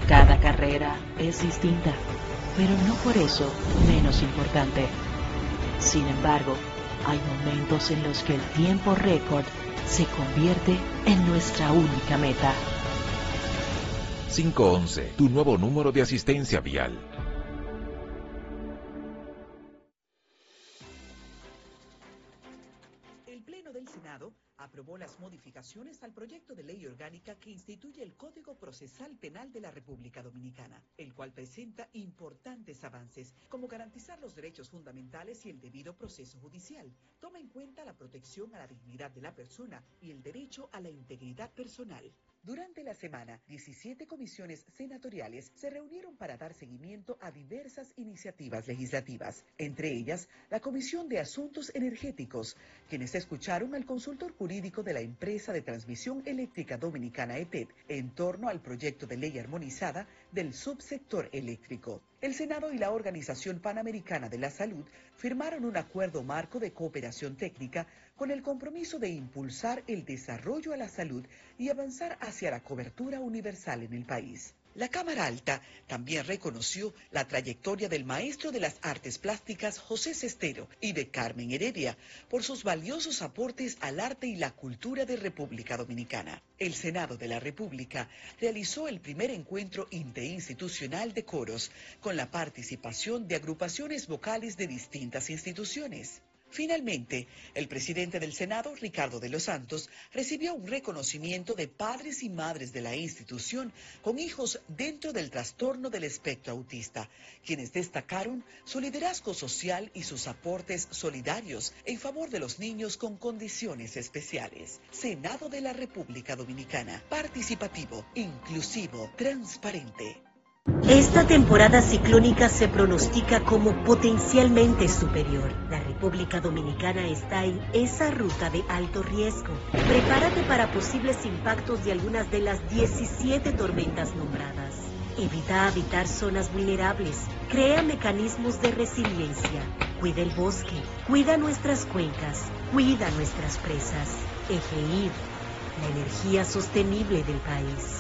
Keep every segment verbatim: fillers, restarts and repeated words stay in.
Cada carrera es distinta, pero no por eso menos importante. Sin embargo, hay momentos en los que el tiempo récord se convierte en nuestra única meta. cinco once, tu nuevo número de asistencia vial. El Pleno del Senado aprobó las modificaciones al proyecto de ley orgánica que instituye el Código Procesal Penal de la República Dominicana, el cual presenta importantes avances, como garantizar los derechos fundamentales y el debido proceso judicial. Toma en cuenta la protección a la dignidad de la persona y el derecho a la integridad personal. Durante la semana, diecisiete comisiones senatoriales se reunieron para dar seguimiento a diversas iniciativas legislativas, entre ellas la Comisión de Asuntos Energéticos, quienes escucharon al consultor jurídico de la empresa de transmisión eléctrica dominicana E T E D en torno al proyecto de ley armonizada del subsector eléctrico. El Senado y la Organización Panamericana de la Salud firmaron un acuerdo marco de cooperación técnica con el compromiso de impulsar el desarrollo a la salud y avanzar hacia la cobertura universal en el país. La Cámara Alta también reconoció la trayectoria del maestro de las artes plásticas José Sestero y de Carmen Heredia por sus valiosos aportes al arte y la cultura de República Dominicana. El Senado de la República realizó el primer encuentro interinstitucional de coros con la participación de agrupaciones vocales de distintas instituciones. Finalmente, el presidente del Senado, Ricardo de los Santos, recibió un reconocimiento de padres y madres de la institución con hijos dentro del trastorno del espectro autista, quienes destacaron su liderazgo social y sus aportes solidarios en favor de los niños con condiciones especiales. Senado de la República Dominicana, participativo, inclusivo, transparente. Esta temporada ciclónica se pronostica como potencialmente superior. La República Dominicana está en esa ruta de alto riesgo. Prepárate para posibles impactos de algunas de las diecisiete tormentas nombradas. Evita habitar zonas vulnerables. Crea mecanismos de resiliencia. Cuida el bosque. Cuida nuestras cuencas. Cuida nuestras presas. EGEID, la energía sostenible del país.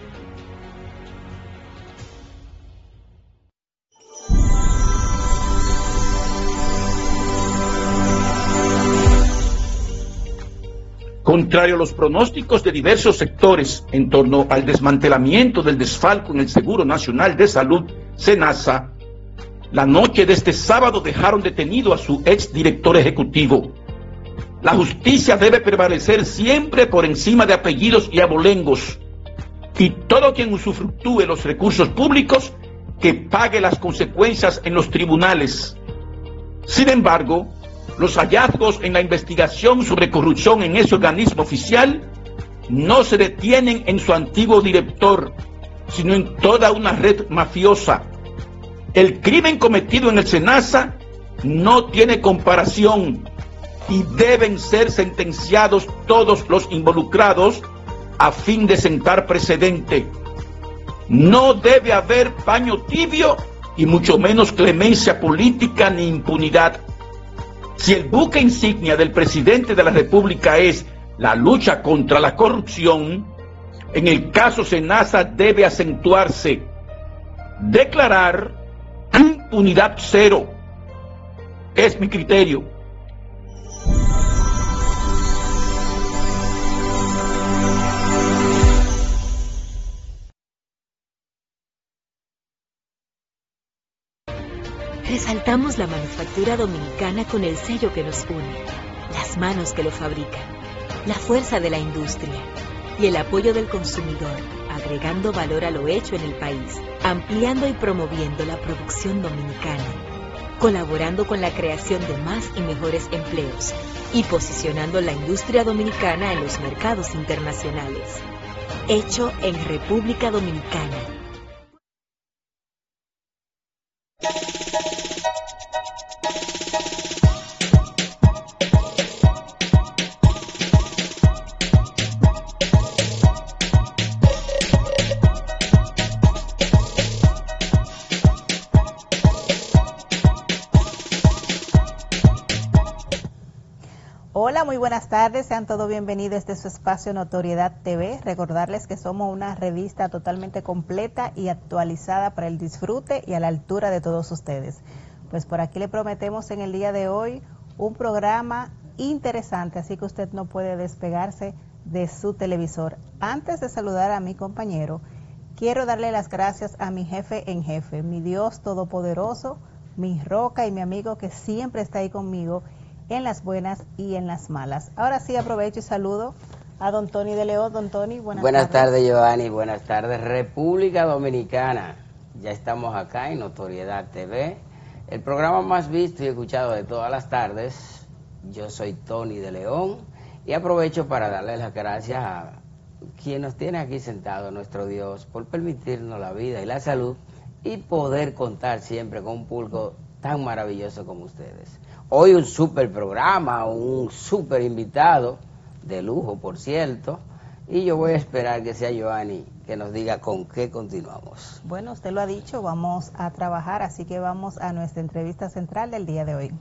Contrario a los pronósticos de diversos sectores en torno al desmantelamiento del desfalco en el Seguro Nacional de Salud, SENASA, la noche de este sábado dejaron detenido a su exdirector ejecutivo. La justicia debe prevalecer siempre por encima de apellidos y abolengos, y todo quien usufructúe los recursos públicos que pague las consecuencias en los tribunales. Sin embargo, los hallazgos en la investigación sobre corrupción en ese organismo oficial no se detienen en su antiguo director, sino en toda una red mafiosa. El crimen cometido en el SENASA no tiene comparación y deben ser sentenciados todos los involucrados a fin de sentar precedente. No debe haber paño tibio y mucho menos clemencia política ni impunidad. Si el buque insignia del presidente de la República es la lucha contra la corrupción, en el caso SENASA debe acentuarse, declarar impunidad cero. Es mi criterio. Resaltamos la manufactura dominicana con el sello que nos une, las manos que lo fabrican, la fuerza de la industria y el apoyo del consumidor, agregando valor a lo hecho en el país, ampliando y promoviendo la producción dominicana, colaborando con la creación de más y mejores empleos y posicionando la industria dominicana en los mercados internacionales. Hecho en República Dominicana. Hola. Hola, muy buenas tardes, sean todos bienvenidos a este su espacio Notoriedad T V. Recordarles que somos una revista totalmente completa y actualizada para el disfrute y a la altura de todos ustedes. Pues por aquí le prometemos en el día de hoy un programa interesante, así que usted no puede despegarse de su televisor. Antes de saludar a mi compañero, quiero darle las gracias a mi jefe en jefe, mi Dios todopoderoso, mi roca y mi amigo que siempre está ahí conmigo en las buenas y en las malas. Ahora sí aprovecho y saludo a don Tony de León. Don Tony, buenas, buenas tardes. Buenas tardes, Giovanni. Buenas tardes, República Dominicana. Ya estamos acá en Notoriedad T V, el programa más visto y escuchado de todas las tardes. Yo soy Tony de León y aprovecho para darle las gracias a quien nos tiene aquí sentado, nuestro Dios, por permitirnos la vida y la salud y poder contar siempre con un público tan maravilloso como ustedes. Hoy un super programa, un super invitado, de lujo por cierto, y yo voy a esperar que sea Giovanni que nos diga con qué continuamos. Bueno, usted lo ha dicho, vamos a trabajar, así que vamos a nuestra entrevista central del día de hoy.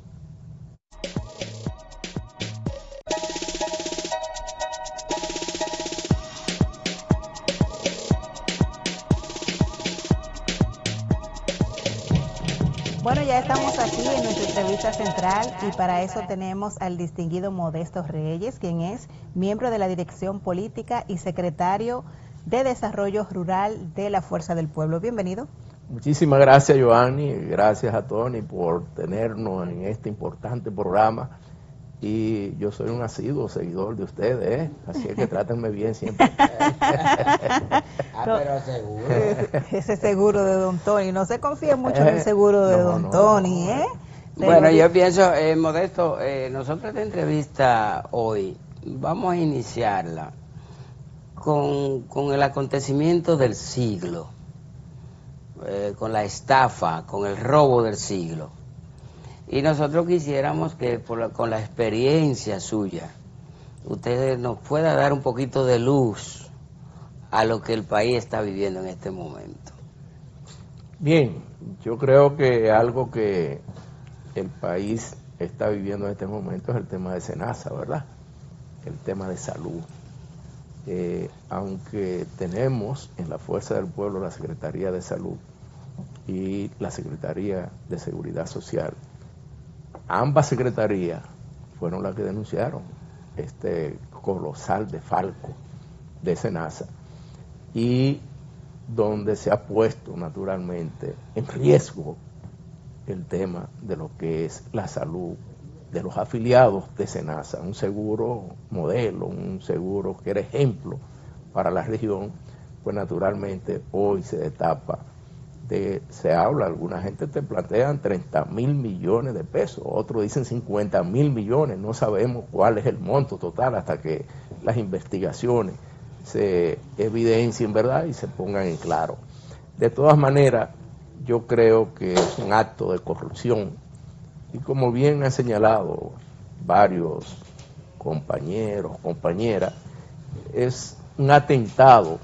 Bueno, ya estamos aquí en nuestra entrevista central y para eso tenemos al distinguido Modesto Reyes, quien es miembro de la Dirección Política y secretario de Desarrollo Rural de la Fuerza del Pueblo. Bienvenido. Muchísimas gracias, Giovanni, gracias a Tony por tenernos en este importante programa. Y yo soy un asiduo seguidor de ustedes, ¿eh? Así es que trátenme bien siempre. ah, pero seguro. Ese seguro de don Tony, no se confía mucho en el seguro de no, don no, Tony, ¿eh? Bueno, yo pienso, eh, Modesto, eh, nosotros esta entrevista hoy vamos a iniciarla con, con el acontecimiento del siglo, eh, con la estafa, con el robo del siglo. Y nosotros quisiéramos que por la, con la experiencia suya, usted nos pueda dar un poquito de luz a lo que el país está viviendo en este momento. Bien, yo creo que algo que el país está viviendo en este momento es el tema de SENASA, ¿verdad? El tema de salud. Eh, aunque tenemos en la Fuerza del Pueblo la Secretaría de Salud y la Secretaría de Seguridad Social, ambas secretarías fueron las que denunciaron este colosal desfalco de SENASA y donde se ha puesto naturalmente en riesgo el tema de lo que es la salud de los afiliados de SENASA, un seguro modelo, un seguro que era ejemplo para la región. Pues naturalmente hoy se destapa. De, se habla, alguna gente te plantean treinta mil millones de pesos, otros dicen cincuenta mil millones, no sabemos cuál es el monto total hasta que las investigaciones se evidencien, ¿verdad?, y se pongan en claro. De todas maneras, yo creo que es un acto de corrupción y como bien han señalado varios compañeros, compañeras, es un atentado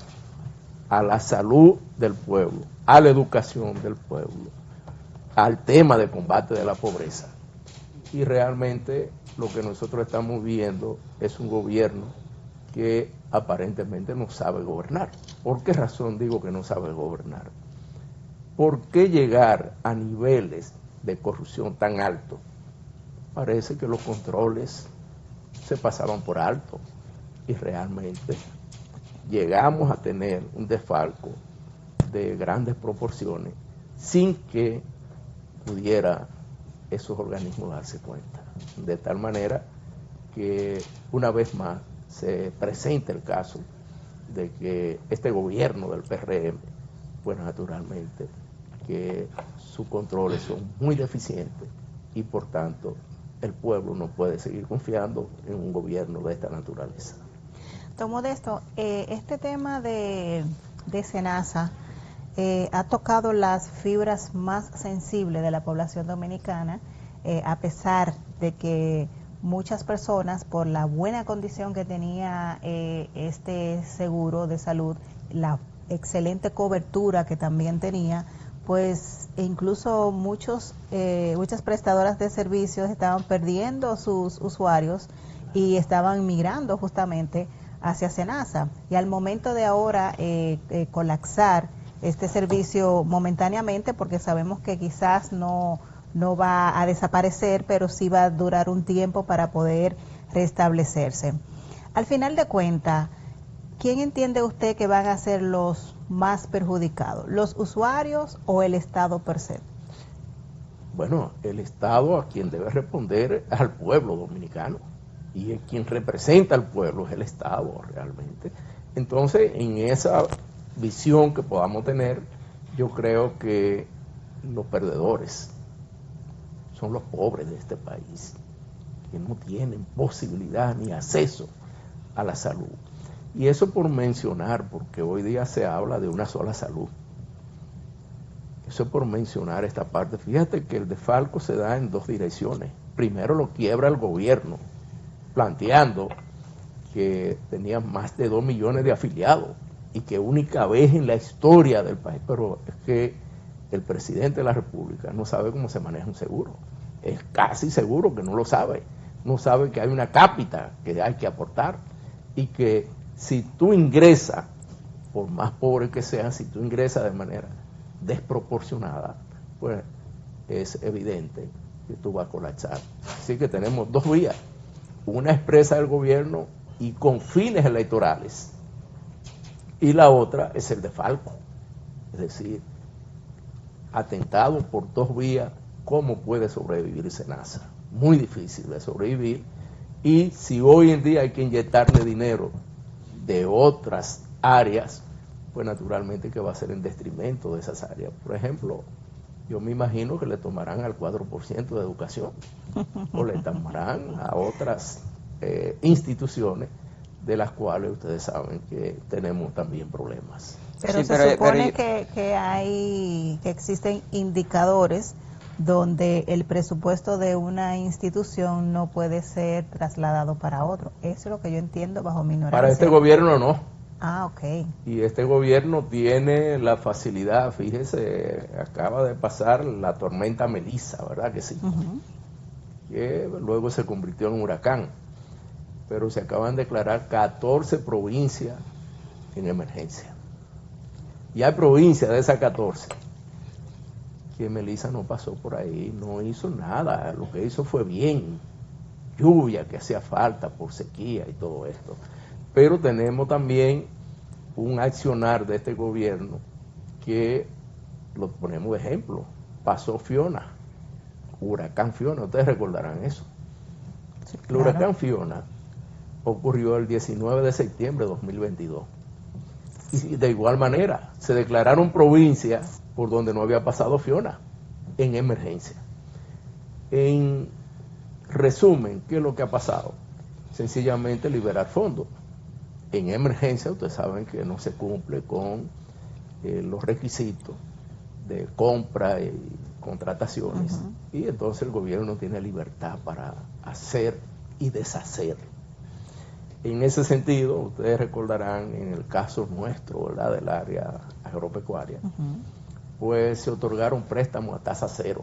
a la salud del pueblo, a la educación del pueblo, al tema de combate de la pobreza. Y realmente lo que nosotros estamos viendo es un gobierno que aparentemente no sabe gobernar. ¿Por qué razón digo que no sabe gobernar? ¿Por qué llegar a niveles de corrupción tan altos? Parece que los controles se pasaban por alto y realmente llegamos a tener un desfalco de grandes proporciones sin que pudiera esos organismos darse cuenta. De tal manera que una vez más se presenta el caso de que este gobierno del P R M, pues naturalmente que sus controles son muy deficientes y por tanto el pueblo no puede seguir confiando en un gobierno de esta naturaleza. Don Modesto, eh, este tema de, de SENASA eh, ha tocado las fibras más sensibles de la población dominicana, eh, a pesar de que muchas personas, por la buena condición que tenía eh, este seguro de salud, la excelente cobertura que también tenía, pues e incluso muchos, eh, muchas prestadoras de servicios estaban perdiendo sus usuarios y estaban migrando justamente hacia Senasa. Y al momento de ahora eh, eh, colapsar este servicio momentáneamente, porque sabemos que quizás no, no va a desaparecer, pero sí va a durar un tiempo para poder restablecerse. Al final de cuentas, ¿quién entiende usted que van a ser los más perjudicados? ¿Los usuarios o el Estado per se? Bueno, el Estado a quien debe responder es al pueblo dominicano, y es quien representa al pueblo es el Estado realmente. Entonces, en esa visión que podamos tener, yo creo que los perdedores son los pobres de este país, que no tienen posibilidad ni acceso a la salud. Y eso por mencionar, porque hoy día se habla de una sola salud. Eso es por mencionar esta parte. Fíjate que el desfalco se da en dos direcciones. Primero lo quiebra el gobierno, planteando que tenía más de dos millones de afiliados y que única vez en la historia del país, pero es que el presidente de la República no sabe cómo se maneja un seguro. Es casi seguro que no lo sabe. No sabe que hay una cápita que hay que aportar y que si tú ingresas, por más pobre que seas, si tú ingresas de manera desproporcionada, pues es evidente que tú vas a colapsar. Así que tenemos dos vías, una expresa del gobierno y con fines electorales, y la otra es el desfalco, es decir, atentado por dos vías. ¿Cómo puede sobrevivir Senasa? Muy difícil de sobrevivir, y si hoy en día hay que inyectarle dinero de otras áreas, pues naturalmente que va a ser en detrimento de esas áreas. Por ejemplo, yo me imagino que le tomarán al cuatro por ciento de educación o le tomarán a otras eh, instituciones de las cuales ustedes saben que tenemos también problemas. Pero sí, se pero, supone pero... que, que hay, que existen indicadores donde el presupuesto de una institución no puede ser trasladado para otro. Eso es lo que yo entiendo bajo mi ignorancia. Para este gobierno no. Ah, ok. Y este gobierno tiene la facilidad, fíjese, acaba de pasar la tormenta Melissa, ¿verdad que sí? Uh-huh. Que luego se convirtió en un huracán. Pero se acaban de declarar catorce provincias en emergencia. Y hay provincias de esas catorce que Melissa no pasó por ahí, no hizo nada, lo que hizo fue bien, lluvia que hacía falta por sequía y todo esto. Pero tenemos también un accionar de este gobierno que lo ponemos de ejemplo. Pasó Fiona, huracán Fiona, ustedes recordarán eso. Sí, claro. El huracán Fiona ocurrió el diecinueve de septiembre de dos mil veintidós. Y de igual manera, se declararon provincias por donde no había pasado Fiona, en emergencia. En resumen, ¿qué es lo que ha pasado? Sencillamente liberar fondos. En emergencia, ustedes saben que no se cumple con eh, los requisitos de compra y contrataciones, uh-huh. Y entonces el gobierno no tiene libertad para hacer y deshacer. En ese sentido, ustedes recordarán en el caso nuestro, ¿verdad?, del área agropecuaria, uh-huh. Pues se otorgaron préstamos a tasa cero.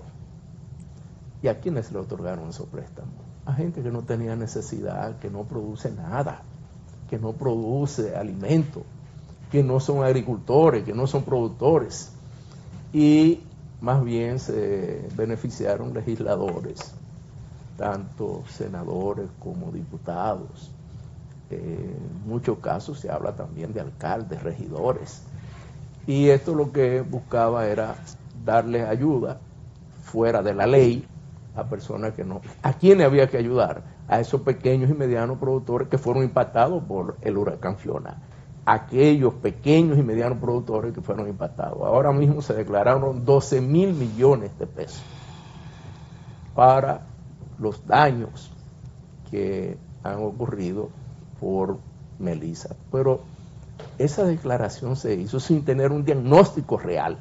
¿Y a quiénes le otorgaron esos préstamos? A gente que no tenía necesidad, que no produce nada, que no produce alimento, que no son agricultores, que no son productores. Y más bien se beneficiaron legisladores, tanto senadores como diputados. Eh, en muchos casos se habla también de alcaldes, regidores. Y esto lo que buscaba era darles ayuda fuera de la ley a personas que no... ¿A quiénes había que ayudar? A esos pequeños y medianos productores que fueron impactados por el huracán Fiona. Aquellos pequeños y medianos productores que fueron impactados. Ahora mismo se declararon doce mil millones de pesos para los daños que han ocurrido por Melissa. Pero esa declaración se hizo sin tener un diagnóstico real.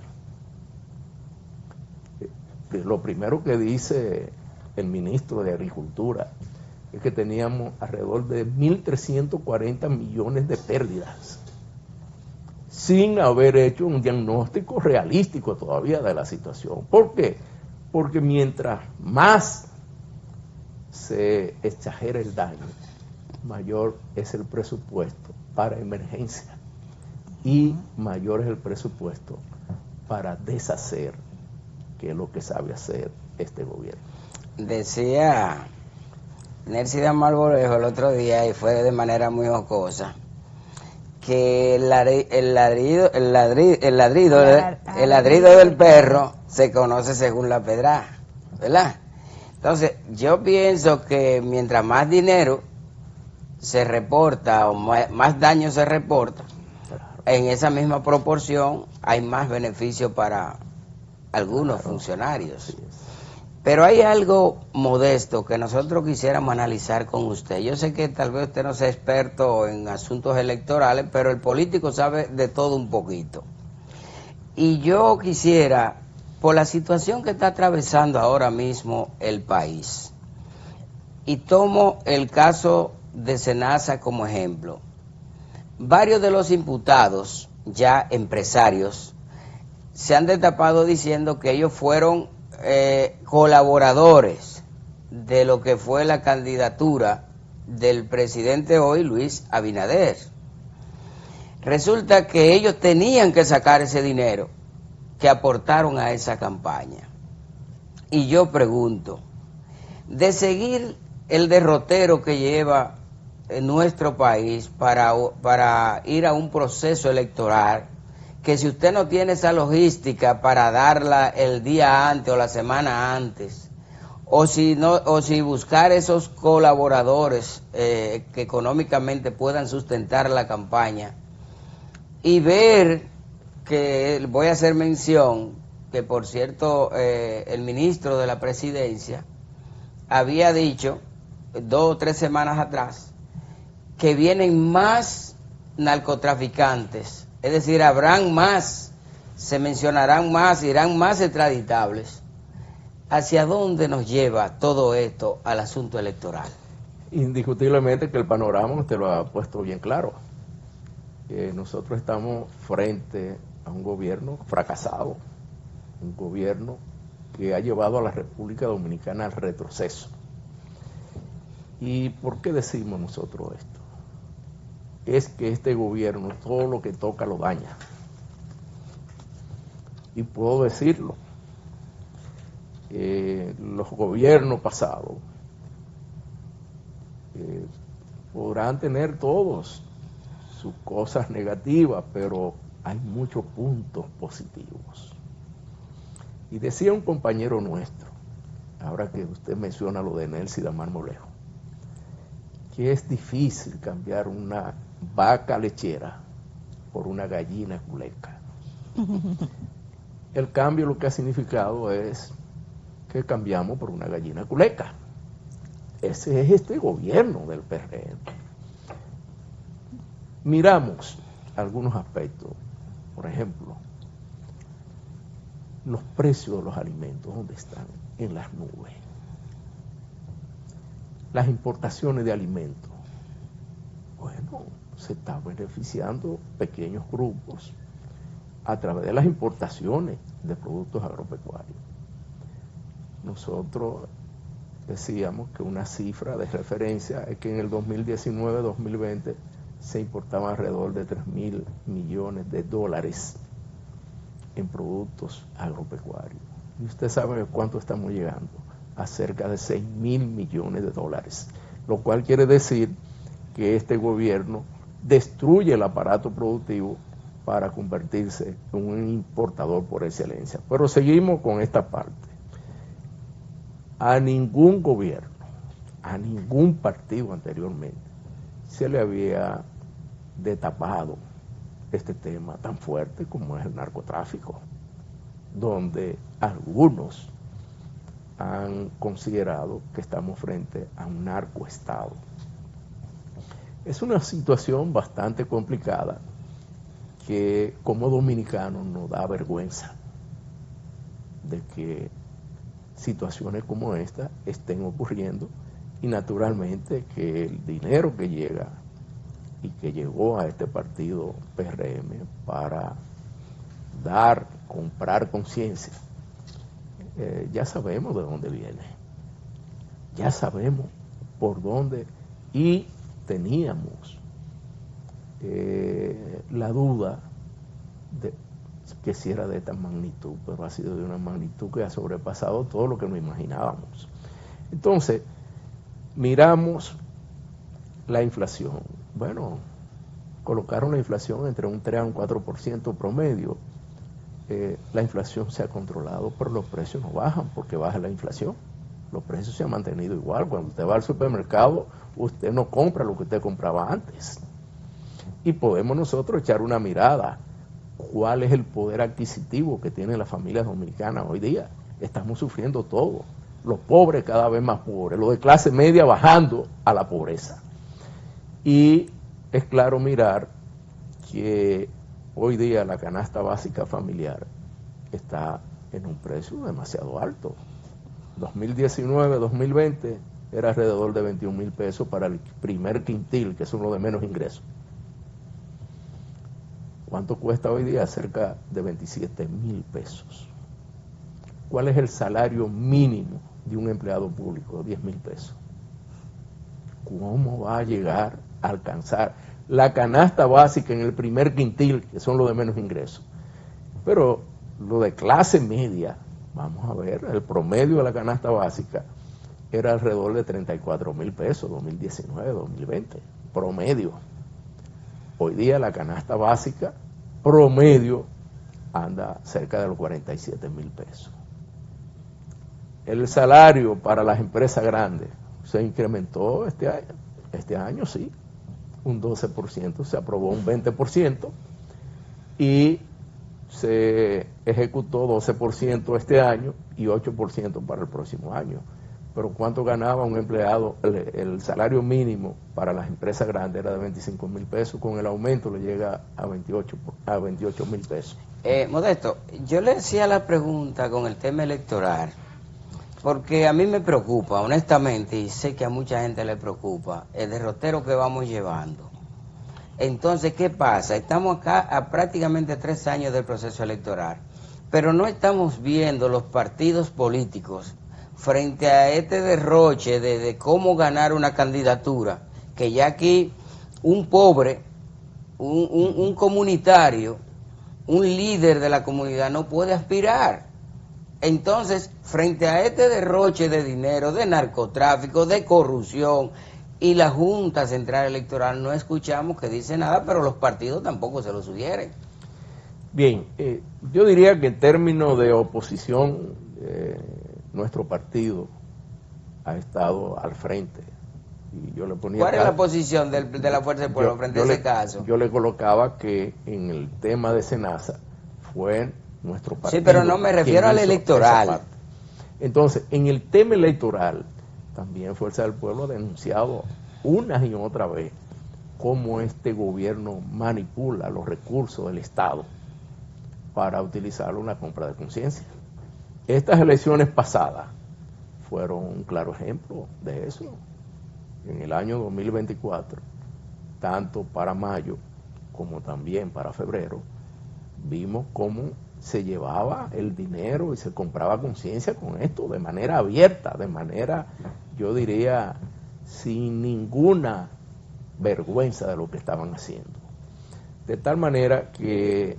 Lo primero que dice el ministro de Agricultura es que teníamos alrededor de mil trescientos cuarenta millones de pérdidas. sin haber hecho un diagnóstico realístico todavía de la situación. ¿Por qué? Porque mientras más se exagera el daño, mayor es el presupuesto para emergencia y mayor es el presupuesto para deshacer, que es lo que sabe hacer este gobierno. Decía Nelcy de Marmolejo el otro día, y fue de manera muy jocosa, que el ladrido, el ladrido, el ladrido, el ladrido, el ladrido del perro se conoce según la pedra, ¿verdad? Entonces, yo pienso que mientras más dinero se reporta o más, más daño se reporta, en esa misma proporción hay más beneficio para algunos claro, funcionarios. Pero hay algo modesto que nosotros quisiéramos analizar con usted. Yo sé que tal vez usted no sea experto en asuntos electorales, pero el político sabe de todo un poquito. Y yo quisiera, por la situación que está atravesando ahora mismo el país, y tomo el caso de Senasa como ejemplo, varios de los imputados, ya empresarios, se han destapado diciendo que ellos fueron eh, colaboradores de lo que fue la candidatura del presidente hoy, Luis Abinader. Resulta que ellos tenían que sacar ese dinero que aportaron a esa campaña. Y yo pregunto, de seguir el derrotero que lleva en nuestro país para, para ir a un proceso electoral, que si usted no tiene esa logística para darla el día antes o la semana antes, o si no, o si buscar esos colaboradores eh, que económicamente puedan sustentar la campaña, y ver que, voy a hacer mención, que por cierto eh, el ministro de la presidencia había dicho dos o tres semanas atrás que vienen más narcotraficantes, es decir, habrán más, se mencionarán más, irán más extraditables. ¿Hacia dónde nos lleva todo esto al asunto electoral? Indiscutiblemente que el panorama usted lo ha puesto bien claro. Eh, nosotros estamos frente a un gobierno fracasado, un gobierno que ha llevado a la República Dominicana al retroceso. ¿Y por qué decimos nosotros esto? Es que este gobierno todo lo que toca lo daña. Y puedo decirlo, eh, los gobiernos pasados eh, podrán tener todos sus cosas negativas, pero hay muchos puntos positivos. Y decía un compañero nuestro, ahora que usted menciona lo de Nelcy de Marmolejo, que es difícil cambiar una vaca lechera por una gallina culeca. El cambio lo que ha significado es que cambiamos por una gallina culeca. Ese es este gobierno del P R M. Miramos algunos aspectos, por ejemplo, los precios de los alimentos, ¿dónde están? En las nubes. Las importaciones de alimentos, bueno, se está beneficiando pequeños grupos a través de las importaciones de productos agropecuarios. Nosotros decíamos que una cifra de referencia es que en el dos mil diecinueve dos mil veinte se importaban alrededor de tres mil millones de dólares en productos agropecuarios. Y usted sabe cuánto estamos llegando, a cerca de seis mil millones de dólares, lo cual quiere decir que este gobierno destruye el aparato productivo para convertirse en un importador por excelencia. Pero seguimos con esta parte. A ningún gobierno, a ningún partido anteriormente, se le había destapado este tema tan fuerte como es el narcotráfico, donde algunos han considerado que estamos frente a un narcoestado. Es una situación bastante complicada que como dominicanos nos da vergüenza de que situaciones como esta estén ocurriendo, y naturalmente que el dinero que llega y que llegó a este partido P R M para dar, comprar conciencia, eh, ya sabemos de dónde viene, ya sabemos por dónde, y teníamos eh, la duda de que si era de esta magnitud, pero ha sido de una magnitud que ha sobrepasado todo lo que nos imaginábamos. Entonces, miramos la inflación. Bueno, colocaron la inflación entre un tres a un cuatro por ciento promedio. Eh, la inflación se ha controlado, pero los precios no bajan porque baja la inflación. Los precios se han mantenido igual. Cuando usted va al supermercado, usted no compra lo que usted compraba antes. Y podemos nosotros echar una mirada. ¿Cuál es el poder adquisitivo que tienen las familias dominicanas hoy día? Estamos sufriendo todo. Los pobres cada vez más pobres, los de clase media bajando a la pobreza. Y es claro mirar que hoy día la canasta básica familiar está en un precio demasiado alto. dos mil diecinueve, dos mil veinte era alrededor de veintiún mil pesos para el primer quintil, que es uno de menos ingresos. ¿Cuánto cuesta hoy día? Cerca de veintisiete mil pesos. ¿Cuál es el salario mínimo de un empleado público? diez mil pesos. ¿Cómo va a llegar a alcanzar la canasta básica en el primer quintil, que son los de menos ingresos? Pero lo de clase media, vamos a ver, el promedio de la canasta básica era alrededor de treinta y cuatro mil pesos, dos mil diecinueve, dos mil veinte, promedio. Hoy día la canasta básica promedio anda cerca de los cuarenta y siete mil pesos. El salario para las empresas grandes se incrementó este año, este año sí, un doce por ciento, se aprobó un veinte por ciento y se ejecutó doce por ciento este año y ocho por ciento para el próximo año. Pero ¿cuánto ganaba un empleado? El, el salario mínimo para las empresas grandes era de veinticinco mil pesos, con el aumento le llega a veintiocho mil pesos. Eh, Modesto, yo le hacía la pregunta con el tema electoral, porque a mí me preocupa, honestamente, y sé que a mucha gente le preocupa, el derrotero que vamos llevando. Entonces, ¿qué pasa? Estamos acá a prácticamente tres años del proceso electoral, pero no estamos viendo los partidos políticos frente a este derroche de, de cómo ganar una candidatura, que ya aquí un pobre, un, un, un comunitario, un líder de la comunidad no puede aspirar. Entonces, frente a este derroche de dinero, de narcotráfico, de corrupción, y la Junta Central Electoral no escuchamos que dice nada, pero los partidos tampoco se lo sugieren. Bien, eh, yo diría que en términos de oposición, eh, nuestro partido ha estado al frente. Y yo le ponía ¿Cuál es la posición del, de la Fuerza del Pueblo yo, frente yo a ese le, caso? Yo le colocaba que en el tema de Senasa fue nuestro partido. Sí, pero no me refiero al electoral. Entonces, en el tema electoral, también Fuerza del Pueblo ha denunciado una y otra vez cómo este gobierno manipula los recursos del Estado para utilizarlo en la compra de conciencia. Estas elecciones pasadas fueron un claro ejemplo de eso. En el año dos mil veinticuatro, tanto para mayo como también para febrero, vimos cómo se llevaba el dinero y se compraba conciencia con esto de manera abierta, de manera, yo diría, sin ninguna vergüenza de lo que estaban haciendo. De tal manera que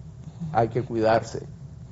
hay que cuidarse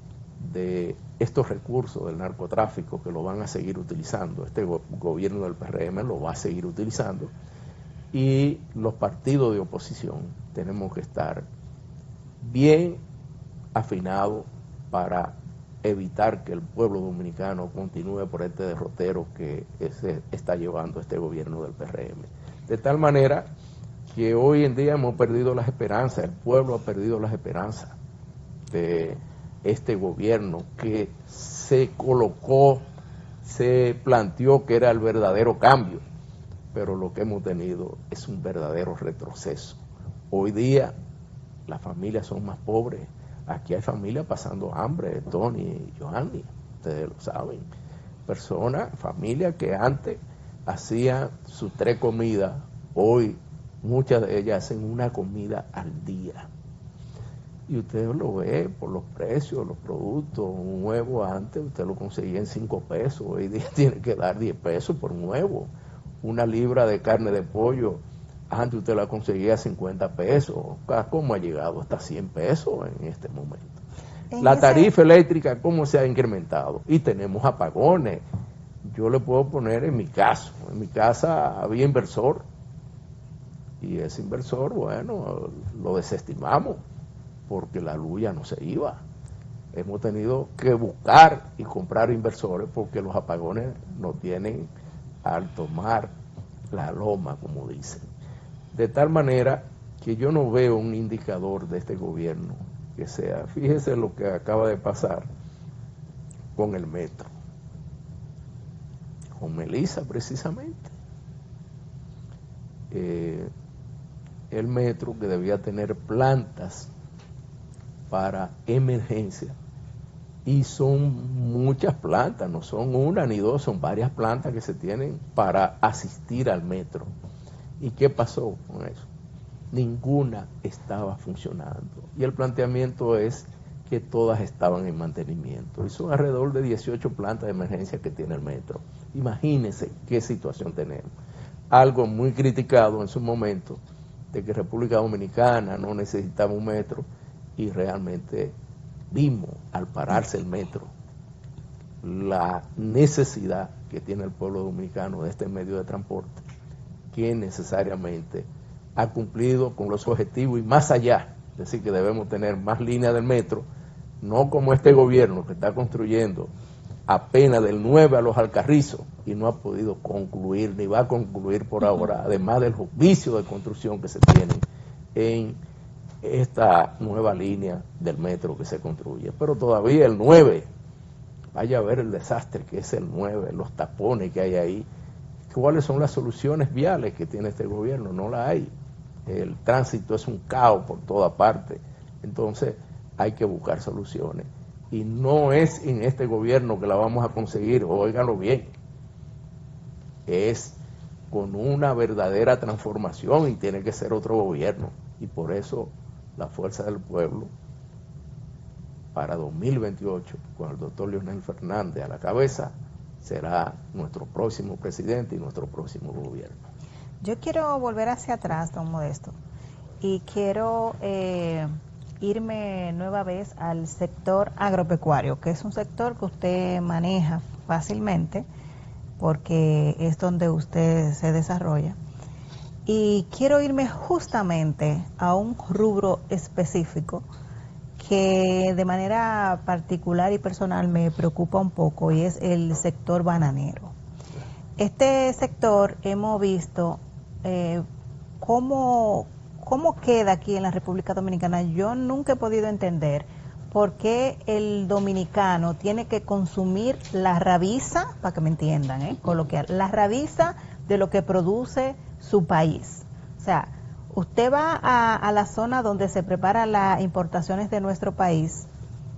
de estos recursos del narcotráfico, que lo van a seguir utilizando, este go gobierno del P R M lo va a seguir utilizando, y los partidos de oposición tenemos que estar bien afinados para evitar que el pueblo dominicano continúe por este derrotero que se está llevando este gobierno del P R M. De tal manera que hoy en día hemos perdido las esperanzas, el pueblo ha perdido las esperanzas de este gobierno que se colocó, se planteó que era el verdadero cambio, pero lo que hemos tenido es un verdadero retroceso. Hoy día las familias son más pobres, aquí hay familias pasando hambre, Tony y Johanny, ustedes lo saben, personas, familias que antes hacían sus tres comidas, hoy muchas de ellas hacen una comida al día. Y usted lo ve por los precios, los productos. Un huevo antes usted lo conseguía en cinco pesos, hoy día tiene que dar diez pesos por un huevo. Una libra de carne de pollo, antes usted la conseguía a cincuenta pesos. ¿Cómo ha llegado hasta cien pesos en este momento? La tarifa eléctrica, ¿cómo se ha incrementado? Y tenemos apagones. Yo le puedo poner en mi caso, en mi casa había inversor, y ese inversor, bueno, lo desestimamos, porque la luz ya no se iba. Hemos tenido que buscar y comprar inversores porque los apagones nos tienen al tomar la loma, como dicen. De tal manera que yo no veo un indicador de este gobierno que sea, fíjese lo que acaba de pasar con el metro, con Melissa precisamente. Eh, el metro, que debía tener plantas para emergencia, y son muchas plantas, no son una ni dos, son varias plantas que se tienen para asistir al metro. ¿Y qué pasó con eso? Ninguna estaba funcionando, y el planteamiento es que todas estaban en mantenimiento, y son alrededor de dieciocho plantas de emergencia que tiene el metro. Imagínense qué situación tenemos. Algo muy criticado en su momento, de que República Dominicana no necesitaba un metro, y realmente vimos al pararse el metro la necesidad que tiene el pueblo dominicano de este medio de transporte, que necesariamente ha cumplido con los objetivos y más allá. Es decir, que debemos tener más líneas del metro, no como este gobierno que está construyendo apenas del nueve a los Alcarrizos y no ha podido concluir, ni va a concluir por ahora, además de los vicios de construcción que se tienen en esta nueva línea del metro que se construye. Pero todavía el nueve, vaya a ver el desastre que es el nueve, los tapones que hay ahí. ¿Cuáles son las soluciones viales que tiene este gobierno? No la hay. El tránsito es un caos por toda parte. Entonces hay que buscar soluciones. Y no es en este gobierno que la vamos a conseguir, óiganlo bien. Es con una verdadera transformación, y tiene que ser otro gobierno. Y por eso la Fuerza del Pueblo, para dos mil veintiocho, con el doctor Leonel Fernández a la cabeza, será nuestro próximo presidente y nuestro próximo gobierno. Yo quiero volver hacia atrás, don Modesto, y quiero eh, irme nueva vez al sector agropecuario, que es un sector que usted maneja fácilmente, porque es donde usted se desarrolla. Y quiero irme justamente a un rubro específico que de manera particular y personal me preocupa un poco, y es el sector bananero. Este sector hemos visto eh, cómo, cómo queda aquí en la República Dominicana. Yo nunca he podido entender por qué el dominicano tiene que consumir la rabiza, para que me entiendan, ¿eh? coloquial, la rabiza de lo que produce su país. O sea, usted va a, a la zona donde se preparan las importaciones de nuestro país,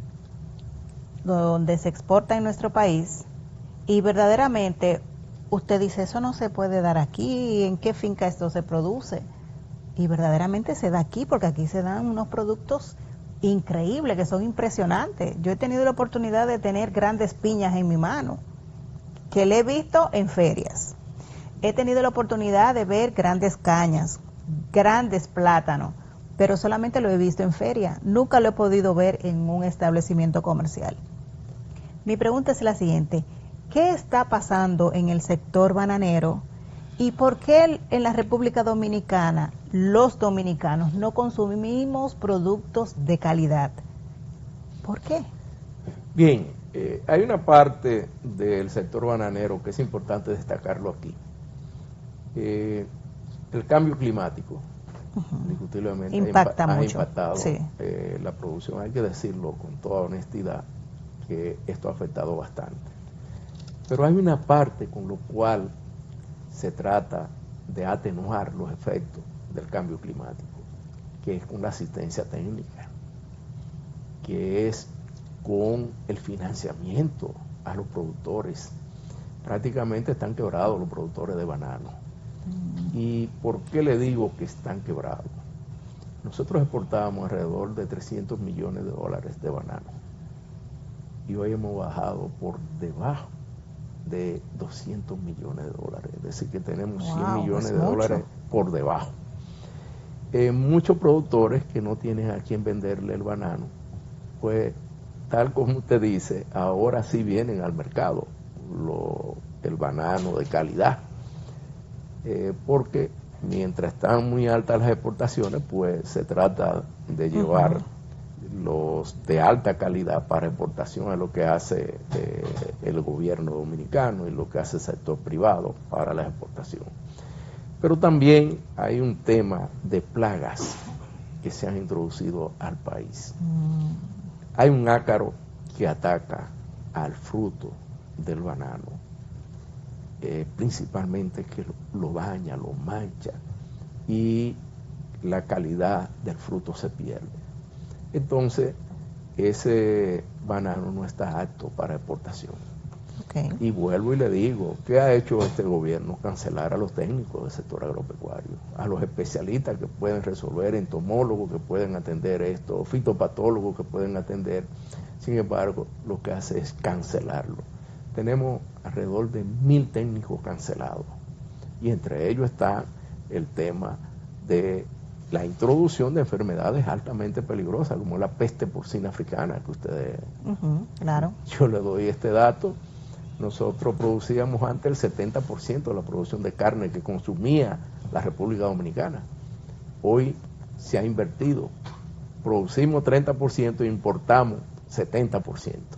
donde se exporta en nuestro país, y verdaderamente usted dice, eso no se puede dar aquí, ¿en qué finca esto se produce? Y verdaderamente se da aquí, porque aquí se dan unos productos increíbles, que son impresionantes. Yo he tenido la oportunidad de tener grandes piñas en mi mano, que le he visto en ferias. He tenido la oportunidad de ver grandes cañas, grandes plátanos, pero solamente lo he visto en feria, nunca lo he podido ver en un establecimiento comercial. Mi pregunta es la siguiente: ¿qué está pasando en el sector bananero y por qué en la República Dominicana los dominicanos no consumimos productos de calidad? ¿Por qué? Bien, eh, hay una parte del sector bananero que es importante destacarlo aquí. Eh, el cambio climático, uh-huh. indiscutiblemente, impacta ha, mucho. ha impactado sí. eh, la producción. Hay que decirlo con toda honestidad, que esto ha afectado bastante. Pero hay una parte con lo cual se trata de atenuar los efectos del cambio climático, que es con la asistencia técnica, que es con el financiamiento a los productores. Prácticamente están quebrados los productores de banano. ¿Y por qué le digo que están quebrados? nosotros exportábamos alrededor de trescientos millones de dólares de banano y hoy hemos bajado por debajo de doscientos millones de dólares, es decir que tenemos cien Wow, millones es de mucho. dólares por debajo. Eh, muchos productores que no tienen a quién venderle el banano, pues tal como usted dice, ahora sí vienen al mercado lo, el banano de calidad, eh, porque mientras están muy altas las exportaciones, pues se trata de llevar uh-huh. los de alta calidad para exportación, es lo que hace eh, el gobierno dominicano y lo que hace el sector privado para la exportación. Pero también hay un tema de plagas que se han introducido al país. Mm. Hay un ácaro que ataca al fruto del banano, eh, principalmente que lo, lo baña, lo mancha y la calidad del fruto se pierde. Entonces, ese banano no está apto para exportación. Okay. Y vuelvo y le digo, ¿qué ha hecho este gobierno? Cancelar a los técnicos del sector agropecuario, a los especialistas que pueden resolver, entomólogos que pueden atender esto, fitopatólogos que pueden atender. Sin embargo, lo que hace es cancelarlo. Tenemos alrededor de mil técnicos cancelados y entre ellos está el tema de la introducción de enfermedades altamente peligrosas como la peste porcina africana que ustedes... Uh-huh, claro. Yo le doy este dato. Nosotros producíamos antes el setenta por ciento de la producción de carne que consumía la República Dominicana. Hoy se ha invertido. Producimos treinta por ciento e importamos setenta por ciento.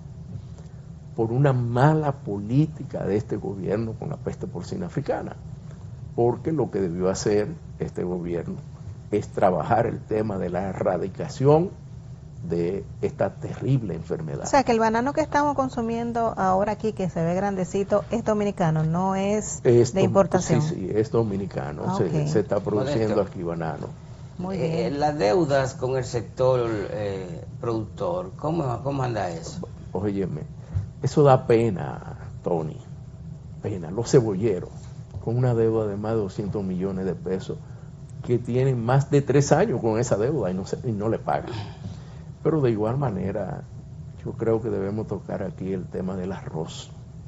Por una mala política de este gobierno con la peste porcina africana. Porque lo que debió hacer este gobierno es trabajar el tema de la erradicación de esta terrible enfermedad. O sea, que el banano que estamos consumiendo ahora aquí, que se ve grandecito, es dominicano, no es, es de importación. Sí, sí, es dominicano, ah, okay. se, se está produciendo Modesto. Aquí banano. Muy bien. Eh, las deudas con el sector eh, productor, ¿cómo, ¿cómo anda eso? Óyeme, eso da pena, Tony, pena. Los cebolleros, con una deuda de más de doscientos millones de pesos, que tienen más de tres años con esa deuda y no, se, y no le pagan. Pero de igual manera, yo creo que debemos tocar aquí el tema del arroz.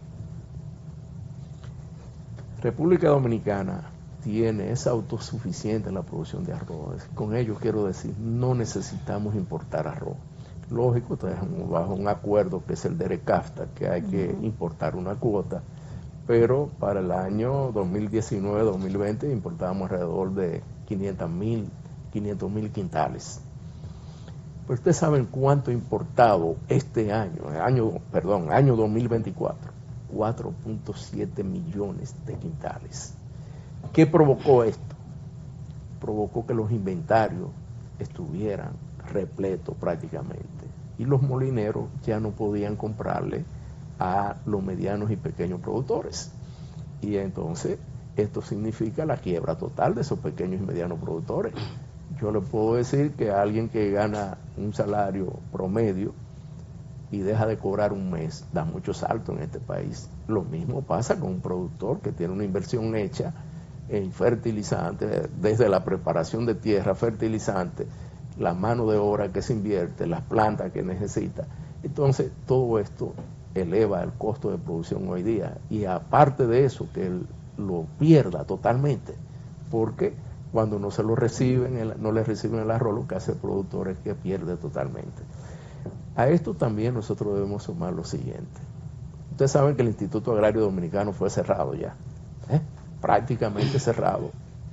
República Dominicana tiene, es autosuficiente en la producción de arroz. Con ello quiero decir, no necesitamos importar arroz. Lógico, estamos bajo un acuerdo que es el de ERECAFTA, que hay que importar una cuota, pero para el año dos mil diecinueve dos mil veinte importábamos alrededor de quinientos mil quintales. Pero ustedes saben cuánto ha importado este año, año, perdón, año dos mil veinticuatro, cuatro punto siete millones de quintales. ¿Qué provocó esto? Provocó que los inventarios estuvieran repletos prácticamente y los molineros ya no podían comprarle a los medianos y pequeños productores. Y entonces esto significa la quiebra total de esos pequeños y medianos productores. Yo le puedo decir que alguien que gana un salario promedio y deja de cobrar un mes, da mucho salto en este país. Lo mismo pasa con un productor que tiene una inversión hecha en fertilizantes, desde la preparación de tierra, fertilizantes, la mano de obra que se invierte, las plantas que necesita. Entonces, todo esto eleva el costo de producción hoy día. Y aparte de eso, que él lo pierda totalmente, porque cuando no se lo reciben, el, no le reciben el arroz, lo que hace el productor es que pierde totalmente. A esto también nosotros debemos sumar lo siguiente. Ustedes saben que el Instituto Agrario Dominicano fue cerrado ya, ¿eh? prácticamente cerrado,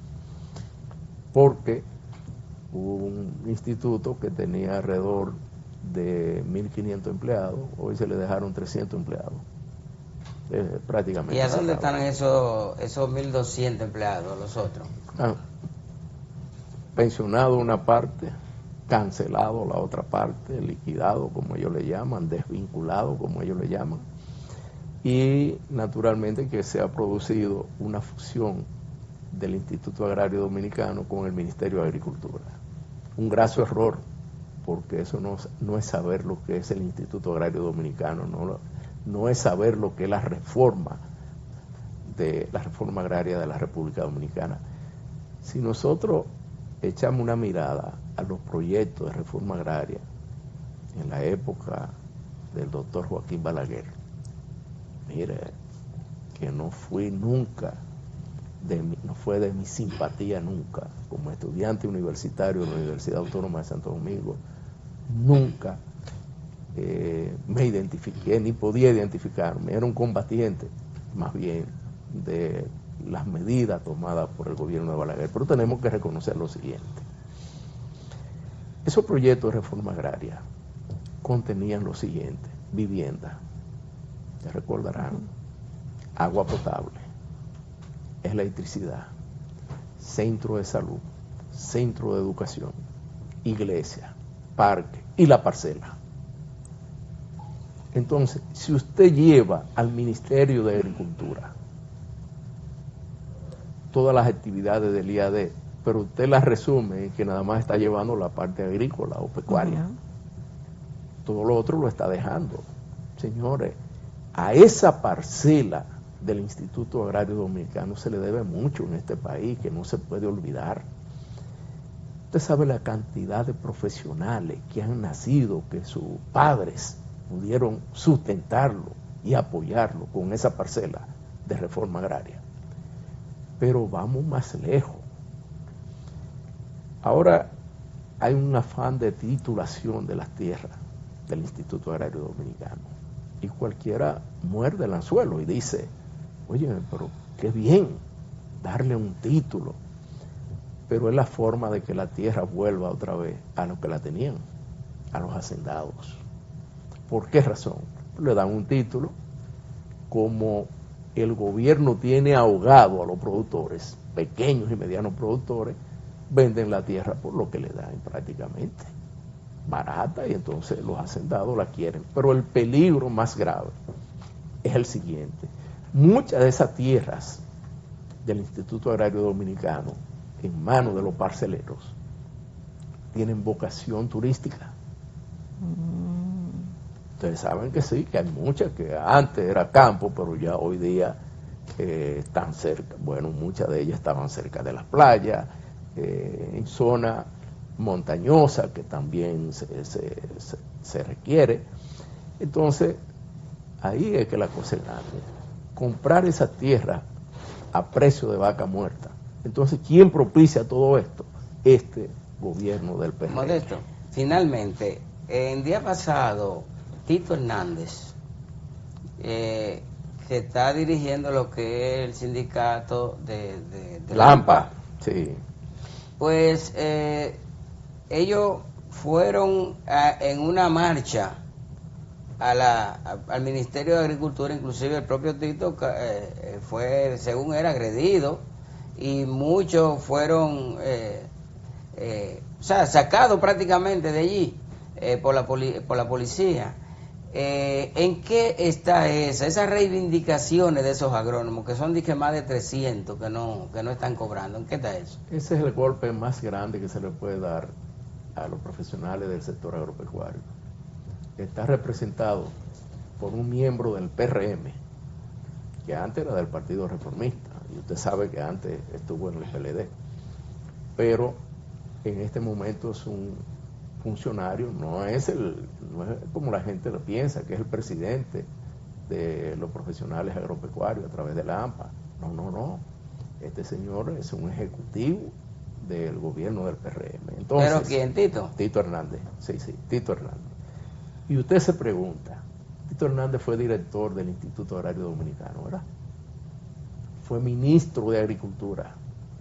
porque hubo un instituto que tenía alrededor de mil quinientos empleados, hoy se le dejaron trescientos empleados. Eh, prácticamente. ¿Y a dónde cerrado. Están esos, esos mil doscientos empleados, los otros? Ah, pensionado una parte, cancelado la otra parte, liquidado como ellos le llaman, desvinculado como ellos le llaman, y naturalmente que se ha producido una fusión del Instituto Agrario Dominicano con el Ministerio de Agricultura. Un graso error, porque eso no, no es saber lo que es el Instituto Agrario Dominicano, no, no es saber lo que es la reforma de la reforma agraria de la República Dominicana. Si nosotros echamos una mirada a los proyectos de reforma agraria en la época del doctor Joaquín Balaguer, mire, que no fui nunca, de mi, no fue de mi simpatía nunca, como estudiante universitario de la Universidad Autónoma de Santo Domingo, nunca eh, me identifiqué, ni podía identificarme, era un combatiente, más bien, de las medidas tomadas por el gobierno de Balaguer. Pero tenemos que reconocer lo siguiente: esos proyectos de reforma agraria contenían lo siguiente: vivienda, se recordarán, agua potable, electricidad, centro de salud, centro de educación, iglesia, parque y la parcela. Entonces, si usted lleva al Ministerio de Agricultura todas las actividades del I A D, pero usted las resume en que nada más está llevando la parte agrícola o pecuaria, uh-huh. todo lo otro lo está dejando. Señores, a esa parcela del Instituto Agrario Dominicano se le debe mucho en este país, que no se puede olvidar. Usted sabe la cantidad de profesionales que han nacido, que sus padres pudieron sustentarlo y apoyarlo con esa parcela de reforma agraria. Pero vamos más lejos. Ahora hay un afán de titulación de las tierras del Instituto Agrario Dominicano, y cualquiera muerde el anzuelo y dice: oye, pero qué bien darle un título, pero es la forma de que la tierra vuelva otra vez a los que la tenían, a los hacendados. ¿Por qué razón? Le dan un título, como el gobierno tiene ahogado a los productores, pequeños y medianos productores, venden la tierra por lo que le dan prácticamente, barata, y entonces los hacendados la quieren. Pero el peligro más grave es el siguiente: muchas de esas tierras del Instituto Agrario Dominicano, en manos de los parceleros, tienen vocación turística. Mm. Ustedes saben que sí, que hay muchas, que antes era campo, pero ya hoy día eh, están cerca, bueno, muchas de ellas estaban cerca de las playas, eh, en zona montañosa, que también se, se, se, se requiere. Entonces, ahí es que la cosa es grande. Comprar esa tierra a precio de vaca muerta. Entonces, ¿quién propicia todo esto? Este gobierno del P R M. Modesto, finalmente, el día pasado, Tito Hernández, eh, que está dirigiendo lo que es el sindicato de, de, de Lampa, sí, pues eh, ellos fueron a, en una marcha a la, a, al Ministerio de Agricultura, inclusive el propio Tito eh, fue, según era, agredido, y muchos fueron eh, eh, o sea, sacados prácticamente de allí eh, por, la poli, por la policía. Eh, ¿En qué está esa, esas reivindicaciones de esos agrónomos, que son dije, más de trescientos que no, que no están cobrando? ¿En qué está eso? Ese es el golpe más grande que se le puede dar a los profesionales del sector agropecuario. Está representado por un miembro del P R M, que antes era del Partido Reformista, y usted sabe que antes estuvo en el P L D, pero en este momento es un funcionario, no es el no es como la gente lo piensa, que es el presidente de los profesionales agropecuarios a través de la AMPA. No, no, no. Este señor es un ejecutivo del gobierno del P R M. Entonces, ¿pero quién, Tito? Tito Hernández, sí, sí, Tito Hernández. Y usted se pregunta, Tito Hernández fue director del Instituto Agrario Dominicano, ¿verdad? Fue ministro de Agricultura.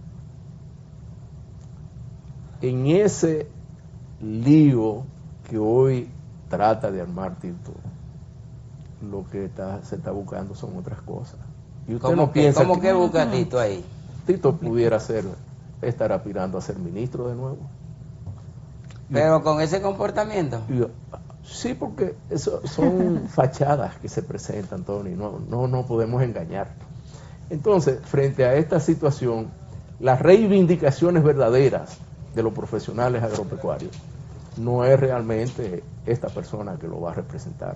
En ese lío que hoy trata de armar Tito, lo que está, se está buscando son otras cosas. Y usted ¿Cómo no que, piensa ¿cómo que, que busca Tito ahí? Tito pudiera ser, estar aspirando a ser ministro de nuevo. Pero y, con ese comportamiento. Y, sí, porque eso son fachadas que se presentan, Tony, no, no, no podemos engañar. Entonces, frente a esta situación, las reivindicaciones verdaderas de los profesionales agropecuarios no es realmente esta persona que lo va a representar.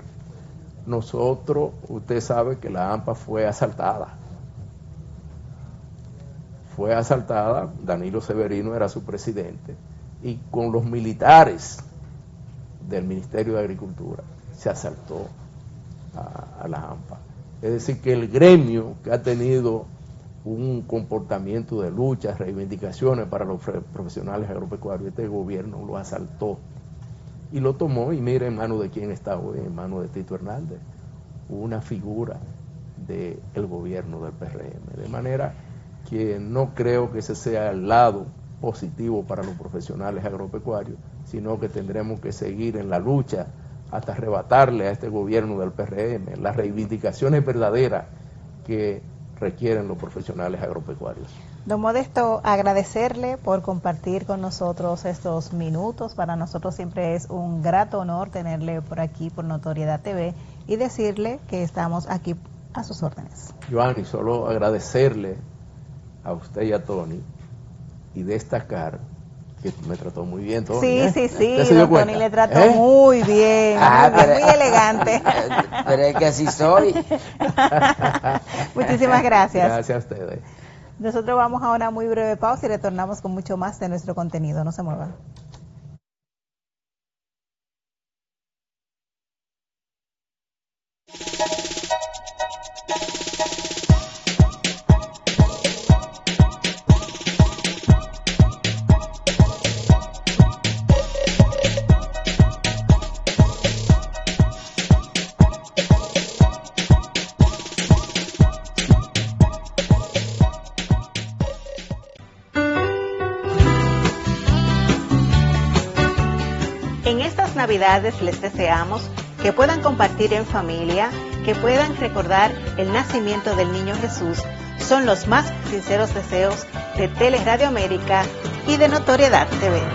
Nosotros, usted sabe que la AMPA fue asaltada, fue asaltada, Danilo Severino era su presidente, y con los militares del Ministerio de Agricultura se asaltó a, a la AMPA. Es decir, que el gremio que ha tenido un comportamiento de lucha, reivindicaciones para los profesionales agropecuarios, este gobierno lo asaltó y lo tomó, y mire en manos de quién está hoy, en manos de Tito Hernández, una figura del gobierno del P R M. De manera que no creo que ese sea el lado positivo para los profesionales agropecuarios, sino que tendremos que seguir en la lucha hasta arrebatarle a este gobierno del P R M las reivindicaciones verdaderas que requieren los profesionales agropecuarios. Don Modesto, agradecerle por compartir con nosotros estos minutos. Para nosotros siempre es un grato honor tenerle por aquí por Notoriedad T V y decirle que estamos aquí a sus órdenes. Joanny, solo agradecerle a usted y a Tony y destacar que me trató muy bien, Tony. Sí, ¿eh? sí, sí, don Tony le trató ¿Eh? muy bien, Ah, muy, pero, muy elegante. Pero es que así soy. Muchísimas gracias. Gracias a ustedes. Nosotros vamos a una muy breve pausa y retornamos con mucho más de nuestro contenido. No se muevan. Navidades les deseamos que puedan compartir en familia, que puedan recordar el nacimiento del niño Jesús. Son los más sinceros deseos de Teleradio América y de Notoriedad T V.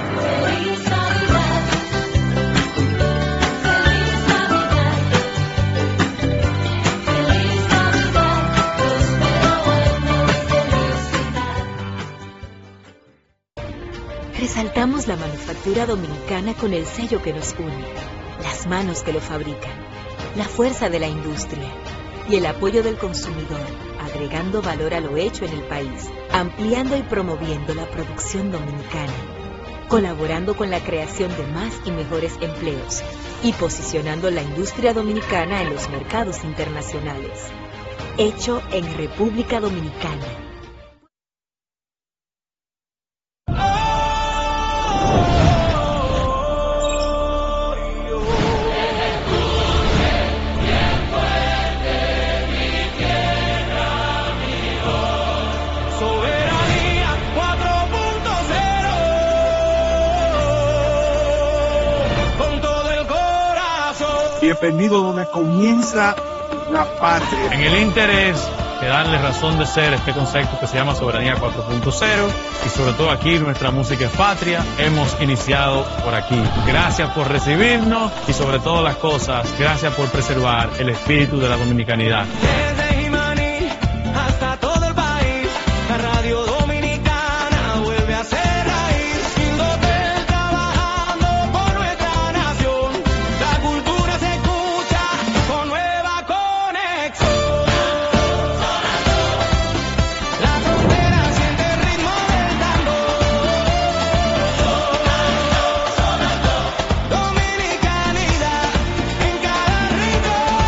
Resaltamos la manufactura dominicana con el sello que nos une, las manos que lo fabrican, la fuerza de la industria y el apoyo del consumidor, agregando valor a lo hecho en el país, ampliando y promoviendo la producción dominicana, colaborando con la creación de más y mejores empleos y posicionando la industria dominicana en los mercados internacionales. Hecho en República Dominicana. Bienvenido donde comienza la patria. En el interés de darle razón de ser este concepto que se llama Soberanía cuatro punto cero y sobre todo aquí nuestra música es patria, hemos iniciado por aquí. Gracias por recibirnos y sobre todas las cosas, gracias por preservar el espíritu de la dominicanidad. Desde Jimaní hasta todo el país, la radio dominicana vuelve a ser raíz. Indotel trabajando por nuestra nación, la cultura se escucha con nueva conexión. La frontera siente el ritmo del tambor. Dominicanidad en cada rincón.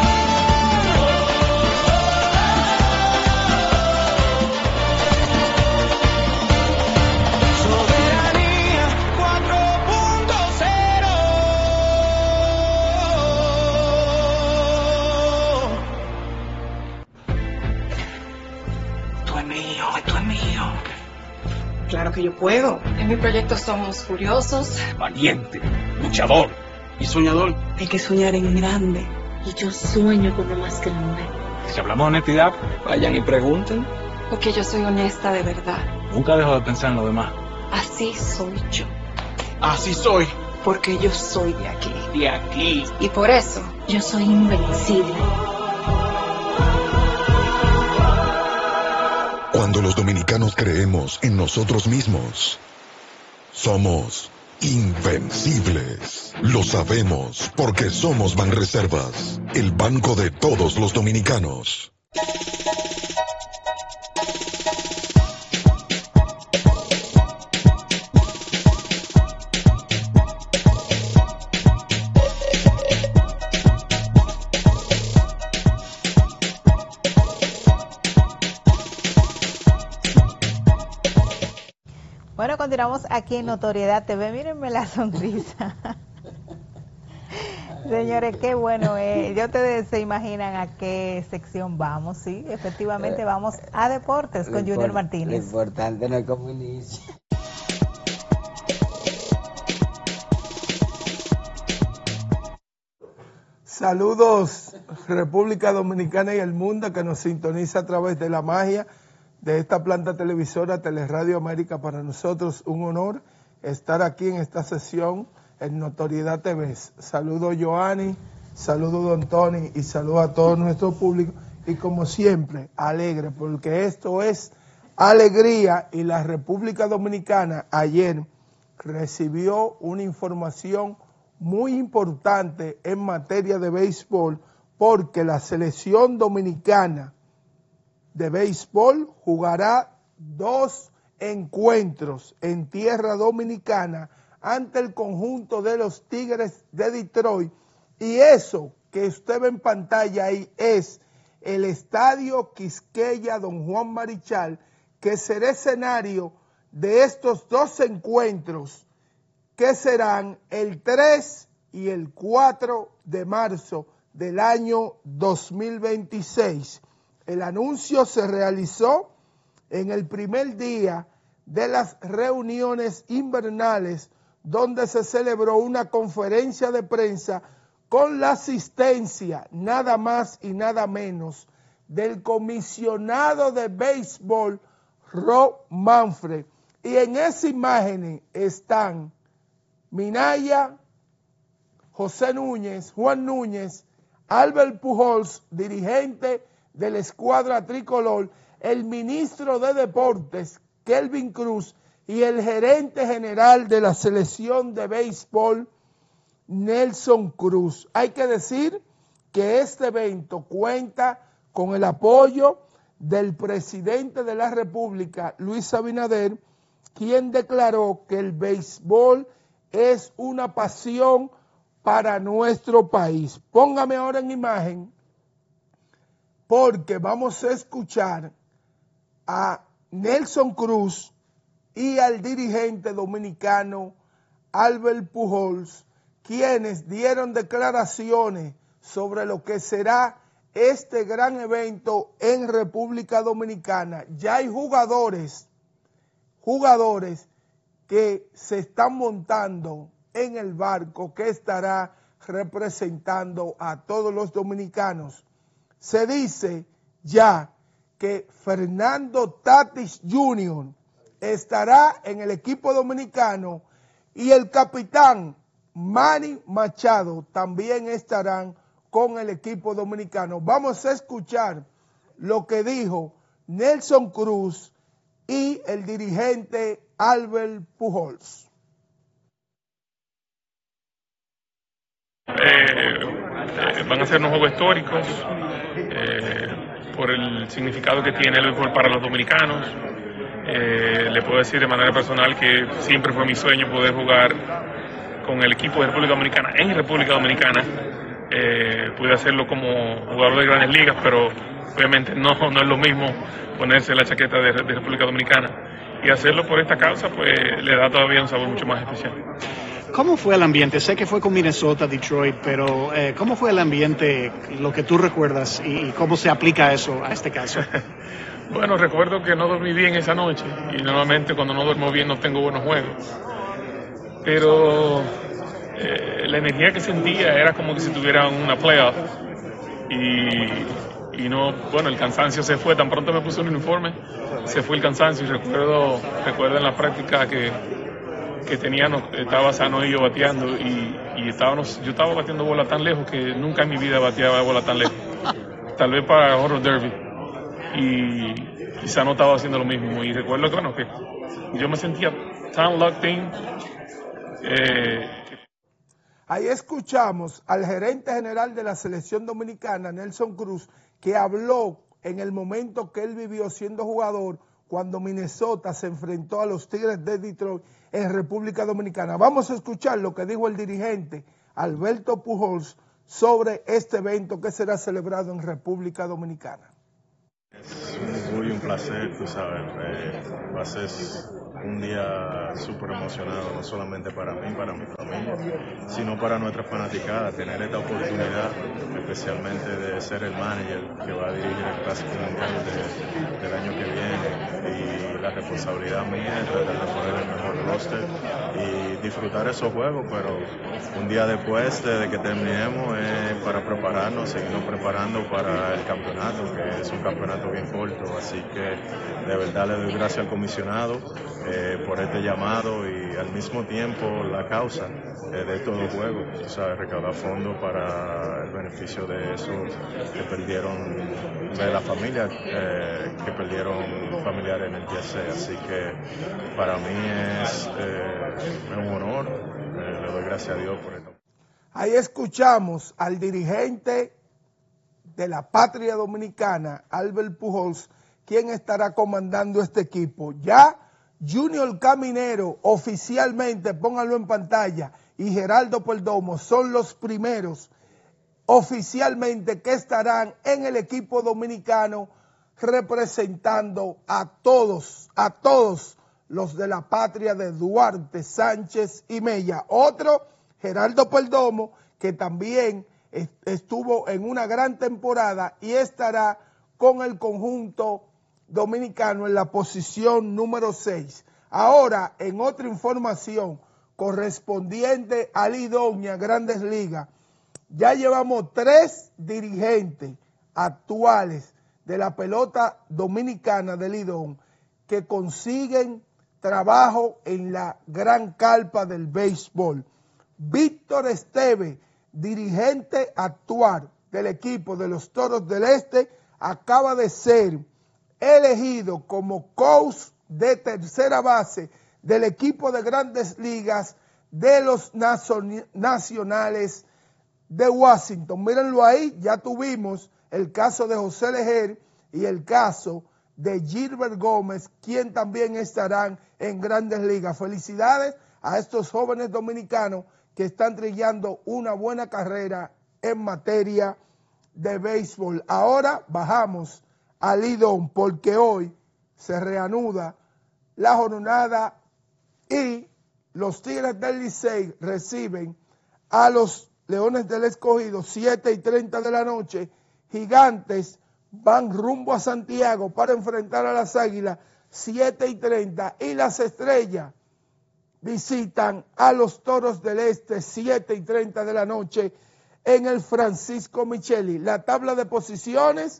Soberanía cuatro punto cero. Esto es mío, esto es mío. Claro que yo puedo. En mi proyecto somos curiosos. Valiente, luchador y soñador. Hay que soñar en grande. Y yo sueño con lo más grande. Si hablamos de honestidad, vayan y pregunten. Porque yo soy honesta de verdad. Nunca dejo de pensar en lo demás. Así soy yo. Así soy. Porque yo soy de aquí. De aquí. Y por eso Yo soy invencible. Cuando los dominicanos creemos en nosotros mismos, somos invencibles. Lo sabemos porque somos Banreservas, el banco de todos los dominicanos. continuamos aquí en Notoriedad T V. Mírenme la sonrisa. Señores, qué bueno. Eh. Ya ustedes se imaginan a qué sección vamos, ¿sí? Efectivamente vamos a deportes con Junior Martínez. Lo importante no es como inicio. Saludos, República Dominicana y el mundo que nos sintoniza a través de la magia de esta planta televisora Teleradio América. Para nosotros un honor estar aquí en esta sesión en Notoriedad T V. Saludo Joanny, saludo Don Tony y saludo a todo nuestro público. Y como siempre, alegre, porque esto es alegría y la República Dominicana ayer recibió una información muy importante en materia de béisbol, porque la selección dominicana de béisbol jugará dos encuentros en tierra dominicana ante el conjunto de los Tigres de Detroit, y eso que usted ve en pantalla ahí es el Estadio Quisqueya Don Juan Marichal, que será escenario de estos dos encuentros que serán el tres y el cuatro de marzo del año dos mil veintiséis. El anuncio se realizó en el primer día de las reuniones invernales, donde se celebró una conferencia de prensa con la asistencia nada más y nada menos del comisionado de béisbol Rob Manfred. Y en esa imagen están Minaya, José Núñez, Juan Núñez, Albert Pujols, dirigente de la escuadra tricolor, el ministro de Deportes, Kelvin Cruz, y el gerente general de la selección de béisbol, Nelson Cruz. Hay que decir que este evento cuenta con el apoyo del presidente de la República, Luis Abinader, quien declaró que el béisbol es una pasión para nuestro país. Póngame ahora en imagen, porque vamos a escuchar a Nelson Cruz y al dirigente dominicano Albert Pujols, quienes dieron declaraciones sobre lo que será este gran evento en República Dominicana. Ya hay jugadores, jugadores que se están montando en el barco que estará representando a todos los dominicanos. Se dice ya que Fernando Tatis junior estará en el equipo dominicano y el capitán Manny Machado también estarán con el equipo dominicano. Vamos a escuchar lo que dijo Nelson Cruz y el dirigente Albert Pujols. Eh, van a ser unos juegos históricos eh, por el significado que tiene el béisbol para los dominicanos. Eh, le puedo decir de manera personal que siempre fue mi sueño poder jugar con el equipo de República Dominicana en República Dominicana. Eh, pude hacerlo como jugador de Grandes Ligas, pero obviamente no, no es lo mismo ponerse la chaqueta de, de República Dominicana, y hacerlo por esta causa pues le da todavía un sabor mucho más especial. ¿Cómo fue el ambiente? Sé que fue con Minnesota, Detroit, pero eh, ¿cómo fue el ambiente, lo que tú recuerdas, y, y cómo se aplica eso a este caso? Bueno, recuerdo que no dormí bien esa noche, y normalmente cuando no duermo bien no tengo buenos juegos, pero eh, la energía que sentía era como que si tuviera una playoff, y, y no, bueno, el cansancio se fue, tan pronto me puse un uniforme, se fue el cansancio, y recuerdo, recuerdo en la práctica que que teníamos, estaba sano y yo bateando, y, y estábamos, yo estaba batiendo bola tan lejos que nunca en mi vida bateaba bola tan lejos, tal vez para Horror Derby, y quizá no estaba haciendo lo mismo, y recuerdo que, bueno, que yo me sentía tan locked in. Eh. Ahí escuchamos al gerente general de la selección dominicana, Nelson Cruz, que habló en el momento que él vivió siendo jugador cuando Minnesota se enfrentó a los Tigres de Detroit en República Dominicana. Vamos a escuchar lo que dijo el dirigente Alberto Pujols sobre este evento que será celebrado en República Dominicana. Es un orgullo y un placer, tú sabes, eh, va a ser un día súper emocionado, no solamente para mí, para mi familia, sino para nuestra fanaticada, tener esta oportunidad, especialmente de ser el manager que va a dirigir el Clásico Mundial de, del año que viene, y la responsabilidad mía es tratar de poner el mejor roster y disfrutar esos juegos, pero un día después de que terminemos es para prepararnos, seguirnos preparando para el campeonato, que es un campeonato bien corto, así que de verdad le doy gracias al comisionado eh, por este llamado y al mismo tiempo la causa eh, de estos dos juegos, o sea, recaudar fondos para el beneficio de esos que perdieron, de la familia eh, que perdieron familiares en el T S E, así que para mí es, eh, es un honor, eh, le doy gracias a Dios por esto. Ahí escuchamos al dirigente de la patria dominicana, Albert Pujols, quien estará comandando este equipo. Ya Junior Caminero oficialmente, pónganlo en pantalla, y Geraldo Perdomo son los primeros oficialmente que estarán en el equipo dominicano representando a todos, a todos los de la patria de Duarte, Sánchez y Mella. Otro, Geraldo Perdomo, que también estuvo en una gran temporada y estará con el conjunto dominicano en la posición número seis. Ahora, en otra información correspondiente a Lidón y a Grandes Ligas, ya llevamos tres dirigentes actuales de la pelota dominicana de Lidón que consiguen trabajo en la gran carpa del béisbol. Víctor Esteve, dirigente actual del equipo de los Toros del Este, acaba de ser elegido como coach de tercera base del equipo de Grandes Ligas de los Nacionales de Washington. Mírenlo ahí, ya tuvimos el caso de José Leger y el caso de Gilbert Gómez, quien también estarán en Grandes Ligas. Felicidades a estos jóvenes dominicanos que están trillando una buena carrera en materia de béisbol. Ahora bajamos a Lidón porque hoy se reanuda la jornada y los Tigres del Licey reciben a los Leones del Escogido, siete y treinta de la noche. Gigantes van rumbo a Santiago para enfrentar a las Águilas, siete y treinta, y las Estrellas visitan a los Toros del Este, siete y treinta de la noche en el Francisco Micheli. La tabla de posiciones,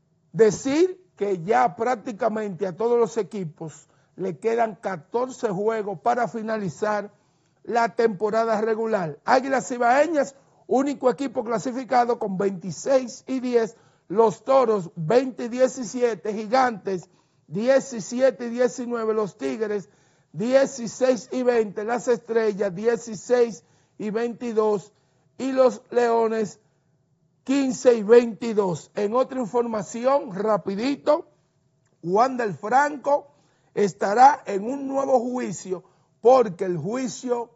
decir que ya prácticamente a todos los equipos le quedan catorce juegos para finalizar la temporada regular. Águilas Ibaeñas, único equipo clasificado con veintiséis y diez, los Toros veinte y diecisiete, Gigantes diecisiete y diecinueve, los Tigres dieciséis y veinte, las Estrellas dieciséis y veintidós y los Leones quince y veintidós. En otra información, rapidito, Wander Franco estará en un nuevo juicio porque el juicio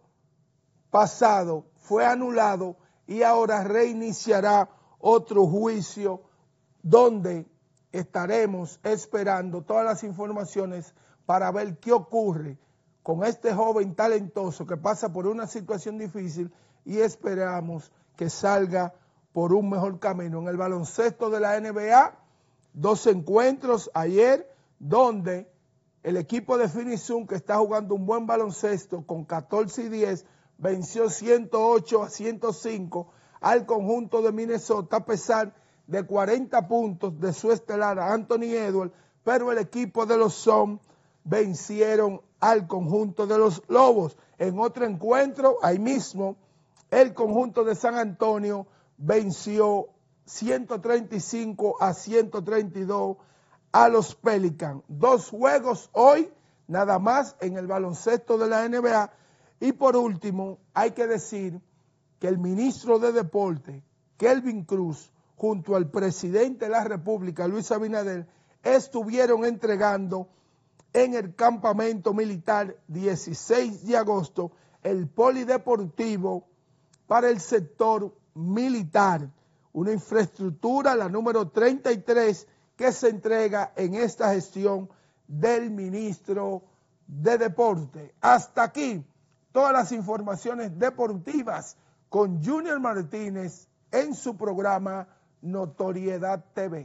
pasado fue anulado y ahora reiniciará otro juicio donde estaremos esperando todas las informaciones para ver qué ocurre con este joven talentoso que pasa por una situación difícil y esperamos que salga por un mejor camino. En el baloncesto de la N B A, dos encuentros ayer donde el equipo de Phoenix Suns, que está jugando un buen baloncesto con catorce y diez, venció ciento ocho a ciento cinco al conjunto de Minnesota a pesar de cuarenta puntos de su estelar Anthony Edwards, pero el equipo de los Suns vencieron al conjunto de los Lobos. En otro encuentro, ahí mismo, el conjunto de San Antonio venció ciento treinta y cinco a ciento treinta y dos a los Pelicans. Dos juegos hoy, nada más en el baloncesto de la N B A. Y por último, hay que decir que el ministro de Deporte, Kelvin Cruz, junto al presidente de la República, Luis Abinader, estuvieron entregando en el campamento militar dieciséis de agosto el polideportivo para el sector militar, una infraestructura, la número treinta y tres, que se entrega en esta gestión del ministro de deporte. Hasta aquí todas las informaciones deportivas con Junior Martínez en su programa Notoriedad T V.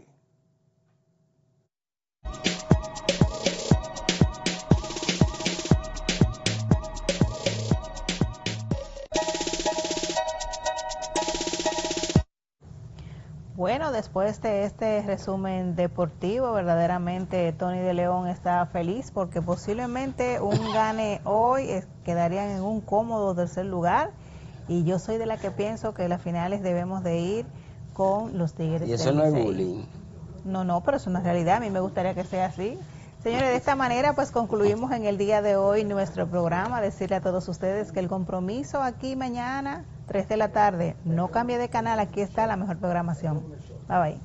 Bueno, después de este resumen deportivo, verdaderamente Tony de León está feliz porque posiblemente un gane hoy es, quedarían en un cómodo tercer lugar, y yo soy de la que pienso que las finales debemos de ir con los Tigres. Y eso no es bullying. No, no, pero es una realidad, a mí me gustaría que sea así. Señores, de esta manera pues concluimos en el día de hoy nuestro programa. Decirle a todos ustedes que el compromiso aquí mañana, tres de la tarde, no cambie de canal, aquí está la mejor programación. Bye bye.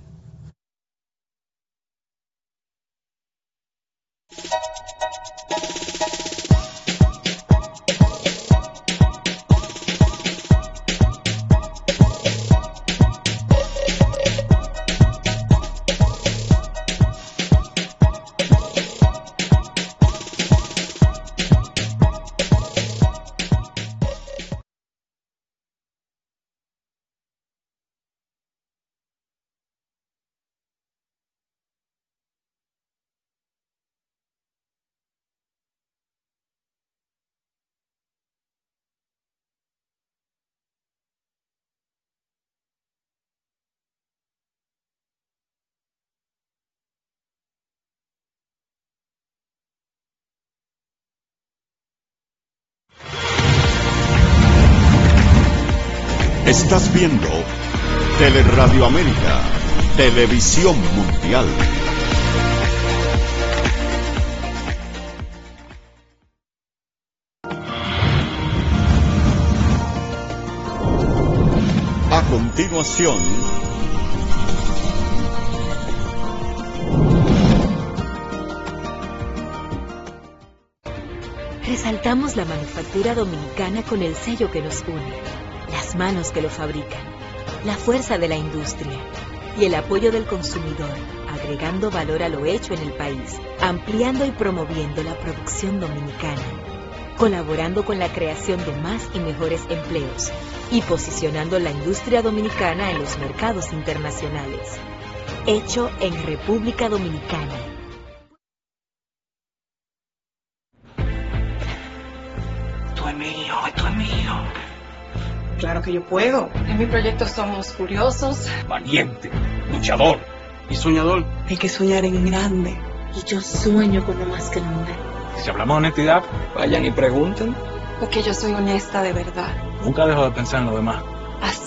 Estás viendo Teleradio América, Televisión Mundial. A continuación, resaltamos la manufactura dominicana con el sello que nos une, las manos que lo fabrican, la fuerza de la industria y el apoyo del consumidor, agregando valor a lo hecho en el país, ampliando y promoviendo la producción dominicana, colaborando con la creación de más y mejores empleos y posicionando la industria dominicana en los mercados internacionales. Hecho en República Dominicana. Esto es mío, esto es mío. Claro que yo puedo. En mi proyecto somos curiosos, Valiente, luchador y soñador. hay que soñar en grande. Y yo sueño con lo más grande. Si hablamos de honestidad, Vayan y pregunten. Porque yo soy honesta de verdad. nunca dejo de pensar en lo demás. Así